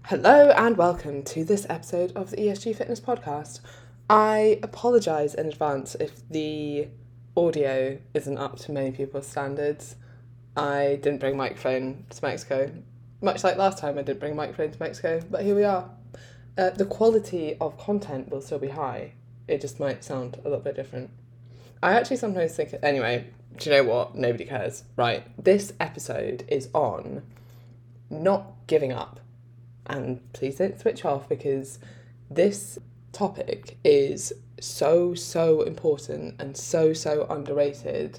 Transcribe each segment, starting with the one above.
Hello and welcome to this episode of the ESG Fitness Podcast. I apologise in advance if the audio isn't up to many people's standards. I didn't bring a microphone to Mexico, much like last time I didn't bring a microphone to Mexico, but here we are. The quality of content will still be high, it just might sound a little bit different. I actually sometimes think, anyway, do you know what? Nobody cares. Right, this episode is on not giving up. And please don't switch off because this topic is so important and so underrated,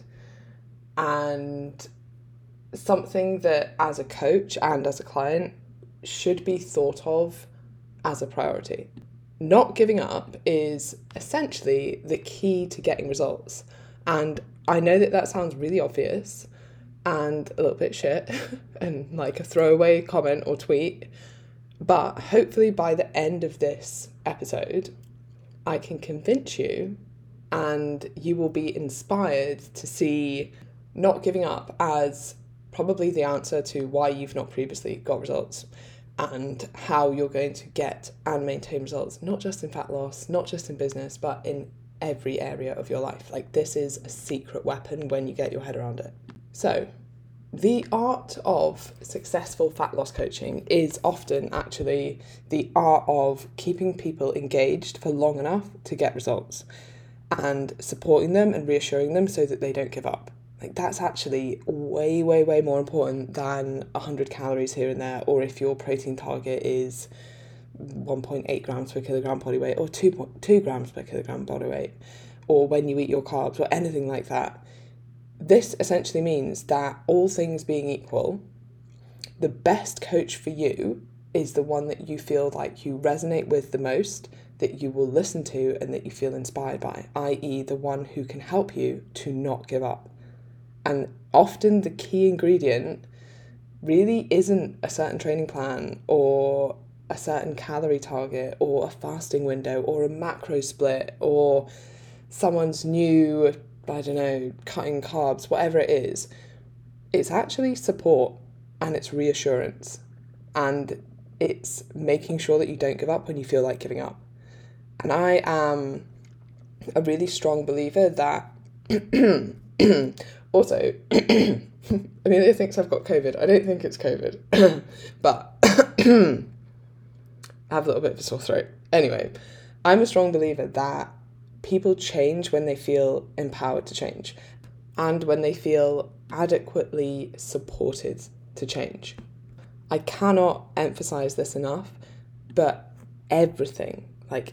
and something that as a coach and as a client should be thought of as a priority. Not giving up is essentially the key to getting results. And I know that sounds really obvious and a little bit shit and like a throwaway comment or tweet. But hopefully by the end of this episode, I can convince you and you will be inspired to see not giving up as probably the answer to why you've not previously got results and how you're going to get and maintain results, not just in fat loss, not just in business, but in every area of your life. Like, this is a secret weapon when you get your head around it. So, the art of successful fat loss coaching is often actually the art of keeping people engaged for long enough to get results and supporting them and reassuring them so that they don't give up. Like, that's actually way more important than 100 calories here and there, or if your protein target is 1.8 grams per kilogram body weight or 2.2 grams per kilogram body weight, or when you eat your carbs or anything like that. This essentially means that, all things being equal, the best coach for you is the one that you feel like you resonate with the most, that you will listen to and that you feel inspired by, i.e. the one who can help you to not give up. And often the key ingredient really isn't a certain training plan or a certain calorie target or a fasting window or a macro split or someone's new, I don't know, cutting carbs, whatever it is. It's actually support and it's reassurance, and it's making sure that you don't give up when you feel like giving up. And I am a really strong believer that also Amelia thinks I've got COVID. I don't think it's COVID, but I have a little bit of a sore throat. Anyway, I'm a strong believer that people change when they feel empowered to change and when they feel adequately supported to change. I cannot emphasize this enough, but everything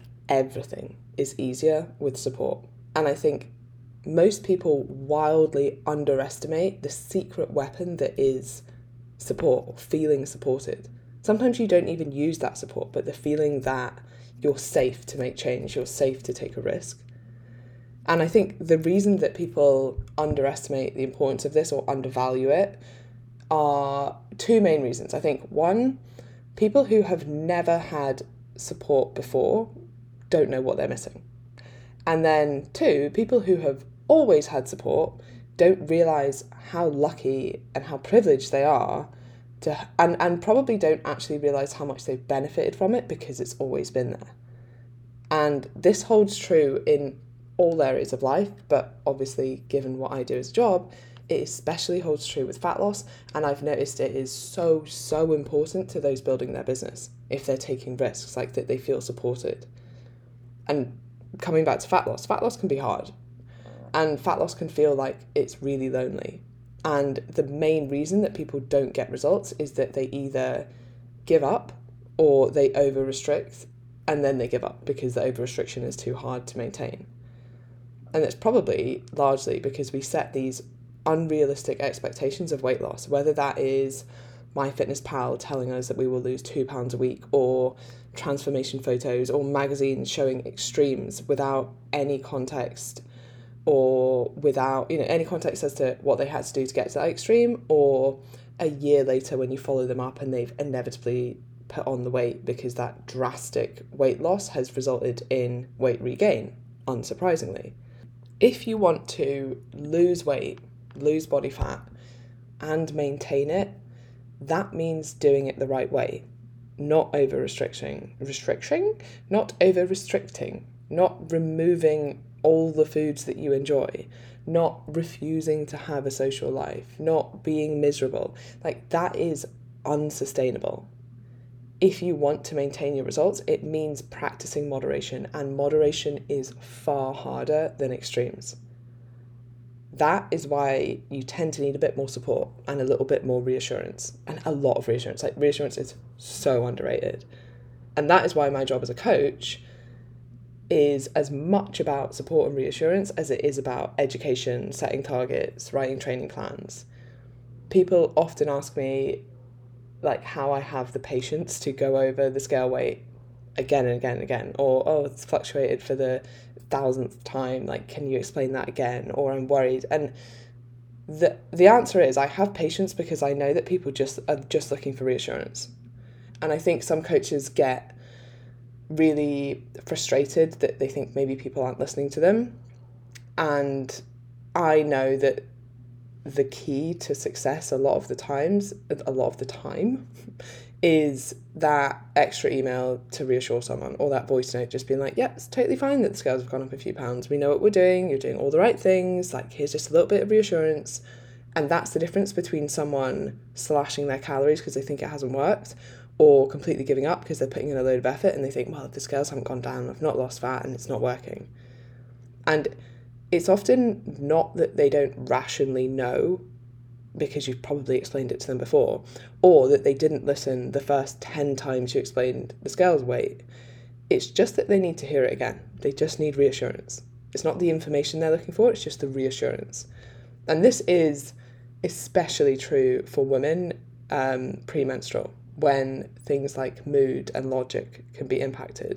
is easier with support. And I think most people wildly underestimate the secret weapon that is support, or feeling supported. Sometimes you don't even use that support, but the feeling that you're safe to make change, you're safe to take a risk. And I think the reason that people underestimate the importance of this or undervalue it are two main reasons. I think one, people who have never had support before don't know what they're missing. And then two, people who have always had support don't realise how lucky and how privileged they are to, and probably don't actually realise how much they've benefited from it because it's always been there. And this holds true in all areas of life, but obviously given what I do as a job, it especially holds true with fat loss, and I've noticed it is so important to those building their business if they're taking risks, like that they feel supported. And coming back to fat loss can be hard, and fat loss can feel like it's really lonely. And the main reason that people don't get results is that they either give up or they over restrict and then they give up because the over restriction is too hard to maintain. And it's probably largely because we set these unrealistic expectations of weight loss, whether that is MyFitnessPal telling us that we will lose 2 pounds a week, or transformation photos, or magazines showing extremes without any context, or without any context as to what they had to do to get to that extreme, or a year later when you follow them up and they've inevitably put on the weight because that drastic weight loss has resulted in weight regain, unsurprisingly. If you want to lose weight, lose body fat, and maintain it, that means doing it the right way. not not over restricting, not removing all the foods that you enjoy, not refusing to have a social life, not being miserable. Like, that is unsustainable. If you want to maintain your results, it means practicing moderation, and moderation is far harder than extremes. That is why you tend to need a bit more support and a little bit more reassurance, and a lot of reassurance. Like, reassurance is so underrated. And that is why my job as a coach is as much about support and reassurance as it is about education, setting targets, writing training plans. People often ask me, like, how I have the patience to go over the scale weight again and again and again, or, oh, it's fluctuated for the 1000th time, like, can you explain that again? Or, I'm worried. And the answer is, I have patience because I know that people are just looking for reassurance. And I think some coaches get really frustrated that they think maybe people aren't listening to them. And I know that the key to success a lot of the time is that extra email to reassure someone, or that voice note just being like, yeah, it's totally fine that the scales have gone up a few pounds. We know what we're doing. You're doing all the right things. Like, here's just a little bit of reassurance. And that's the difference between someone slashing their calories because they think it hasn't worked, or completely giving up because they're putting in a load of effort and they think, well, the scales haven't gone down, I've not lost fat, and it's not working. And it's often not that they don't rationally know, because you've probably explained it to them before, or that they didn't listen the first 10 times you explained the scales weight. It's just that they need to hear it again. They just need reassurance. It's not the information they're looking for, it's just the reassurance. And this is especially true for women premenstrual, when things like mood and logic can be impacted.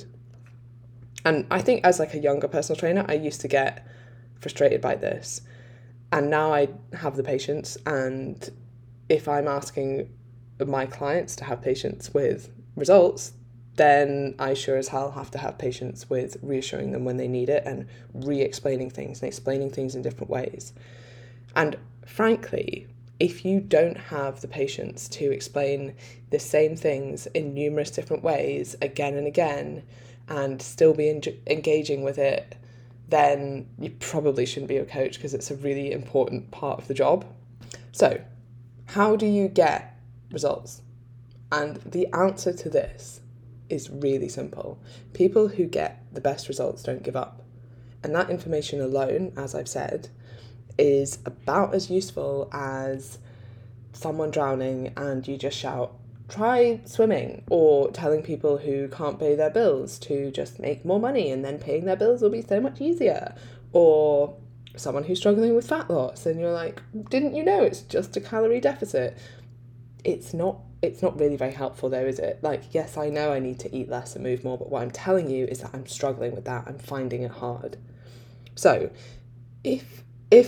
And I think as like a younger personal trainer, I used to get frustrated by this. And now I have the patience, and if I'm asking my clients to have patience with results, then I sure as hell have to have patience with reassuring them when they need it, and re-explaining things and explaining things in different ways. And frankly, if you don't have the patience to explain the same things in numerous different ways again and again, and still be engaging with it, then you probably shouldn't be a coach, because it's a really important part of the job. So, how do you get results? And the answer to this is really simple. People who get the best results don't give up. And that information alone, as I've said, is about as useful as someone drowning and you just shout, try swimming, or telling people who can't pay their bills to just make more money and then paying their bills will be so much easier, or someone who's struggling with fat loss and you're like, didn't you know it's just a calorie deficit? It's not really very helpful though, is it? Like, yes, I know I need to eat less and move more, but what I'm telling you is that I'm struggling with that. I'm finding it hard. So if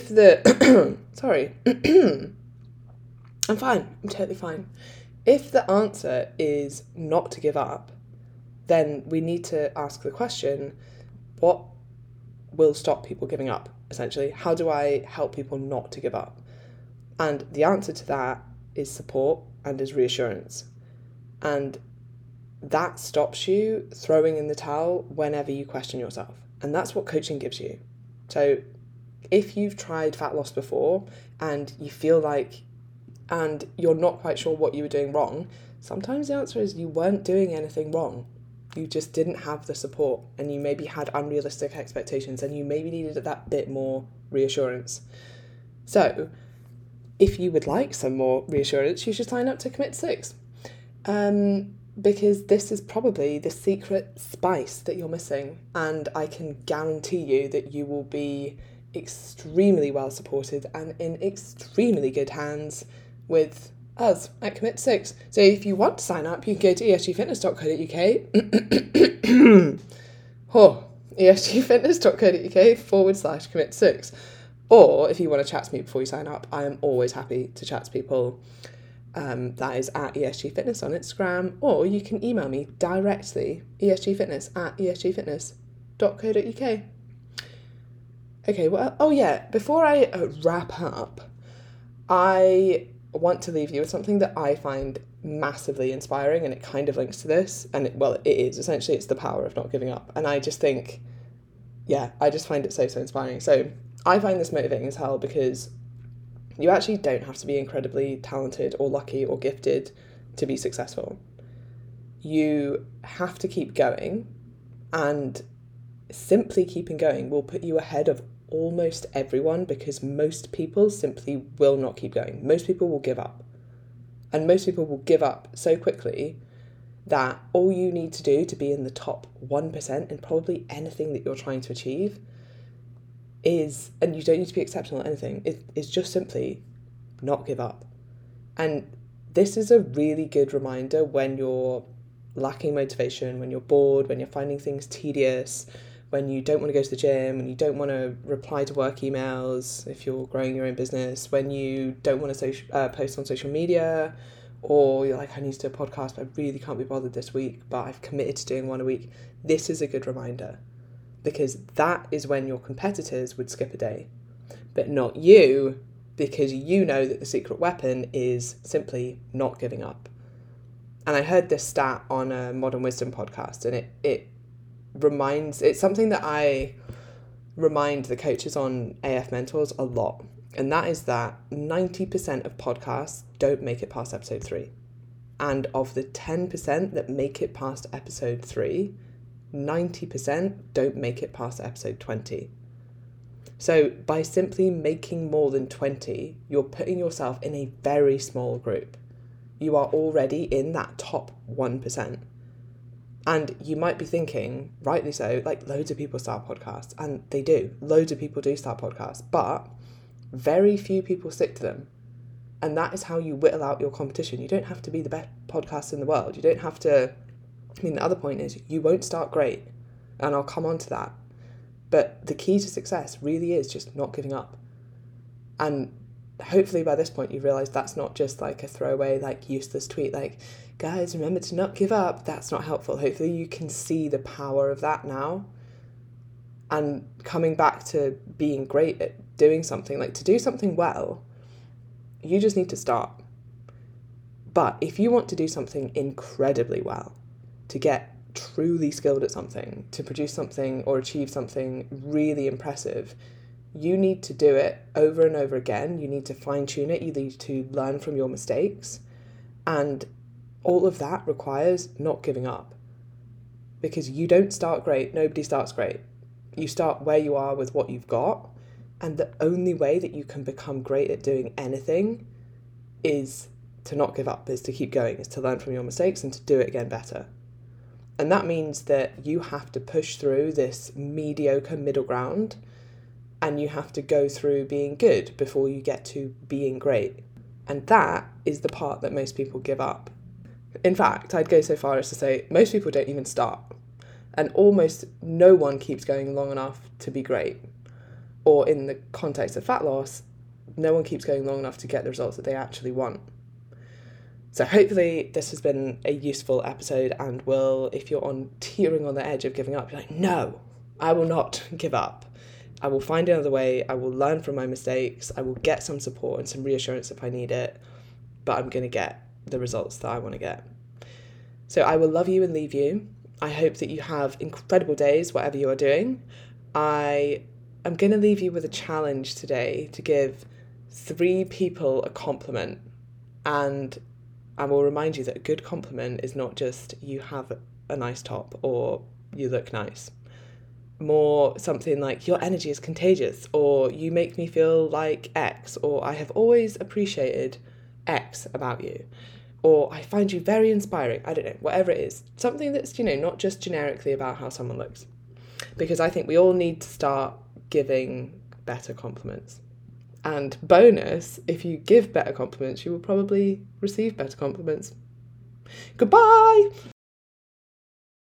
the sorry I'm fine, I'm totally fine. If the answer is not to give up, then we need to ask the question, what will stop people giving up, essentially? How do I help people not to give up? And the answer to that is support and is reassurance. And that stops you throwing in the towel whenever you question yourself. And that's what coaching gives you. So if you've tried fat loss before and you feel like, and you're not quite sure what you were doing wrong, sometimes the answer is you weren't doing anything wrong. You just didn't have the support, and you maybe had unrealistic expectations, and you maybe needed that bit more reassurance. So if you would like some more reassurance, you should sign up to Commit 6. Because this is probably the secret spice that you're missing, and I can guarantee you that you will be extremely well supported and in extremely good hands with us at Commit 6. So if you want to sign up, you can go to esgfitness.co.uk esgfitness.co.uk/Commit 6. Or if you want to chat to me before you sign up, I am always happy to chat to people. That is at ESG Fitness on Instagram, or you can email me directly, esgfitness@esgfitness.co.uk. Okay, well, oh yeah, before I wrap up, I want to leave you with something that I find massively inspiring, and it kind of links to this. And it is essentially, it's the power of not giving up. And I just think, yeah, I just find it so inspiring. So I find this motivating as hell because you actually don't have to be incredibly talented or lucky or gifted to be successful. You have to keep going, and simply keeping going will put you ahead of almost everyone, because most people simply will not keep going. Most people will give up. And most people will give up so quickly that all you need to do to be in the top 1% in probably anything that you're trying to achieve is, and you don't need to be exceptional at anything, is just simply not give up. And this is a really good reminder when you're lacking motivation, when you're bored, when you're finding things tedious, when you don't want to go to the gym, when you don't want to reply to work emails if you're growing your own business, when you don't want to post on social media, or you're like, I need to do a podcast, but I really can't be bothered this week, but I've committed to doing one a week. This is a good reminder, because that is when your competitors would skip a day, but not you, because you know that the secret weapon is simply not giving up. And I heard this stat on a Modern Wisdom podcast, and it's something that I remind the coaches on AF Mentors a lot. And that is that 90% of podcasts don't make it past episode 3. And of the 10% that make it past episode 3, 90% don't make it past episode 20. So by simply making more than 20, you're putting yourself in a very small group. You are already in that top 1%. And you might be thinking, rightly so, like loads of people start podcasts, and they do. Loads of people do start podcasts, but very few people stick to them. And that is how you whittle out your competition. You don't have to be the best podcast in the world. You don't have to, the other point is you won't start great, and I'll come on to that. But the key to success really is just not giving up. And hopefully by this point you've realised that's not just like a throwaway, like useless tweet, like, guys, remember to not give up. That's not helpful. Hopefully you can see the power of that now. And coming back to being great at doing something, like to do something well, you just need to start. But if you want to do something incredibly well, to get truly skilled at something, to produce something or achieve something really impressive, you need to do it over and over again. You need to fine tune it. You need to learn from your mistakes. And all of that requires not giving up. Because you don't start great. Nobody starts great. You start where you are with what you've got. And the only way that you can become great at doing anything is to not give up, is to keep going, is to learn from your mistakes and to do it again better. And that means that you have to push through this mediocre middle ground, and you have to go through being good before you get to being great. And that is the part that most people give up. In fact, I'd go so far as to say most people don't even start. And almost no one keeps going long enough to be great. Or in the context of fat loss, no one keeps going long enough to get the results that they actually want. So hopefully this has been a useful episode, and if you're teetering on the edge of giving up, you're like, no, I will not give up. I will find another way. I will learn from my mistakes. I will get some support and some reassurance if I need it, but I'm going to get the results that I want to get. So I will love you and leave you. I hope that you have incredible days, whatever you are doing. I am going to leave you with a challenge today to give 3 people a compliment. And I will remind you that a good compliment is not just you have a nice top or you look nice. More something like your energy is contagious, or you make me feel like X, or I have always appreciated X about you, or I find you very inspiring. I don't know, whatever it is. Something that's, not just generically about how someone looks. Because I think we all need to start giving better compliments. And bonus, if you give better compliments, you will probably receive better compliments. Goodbye!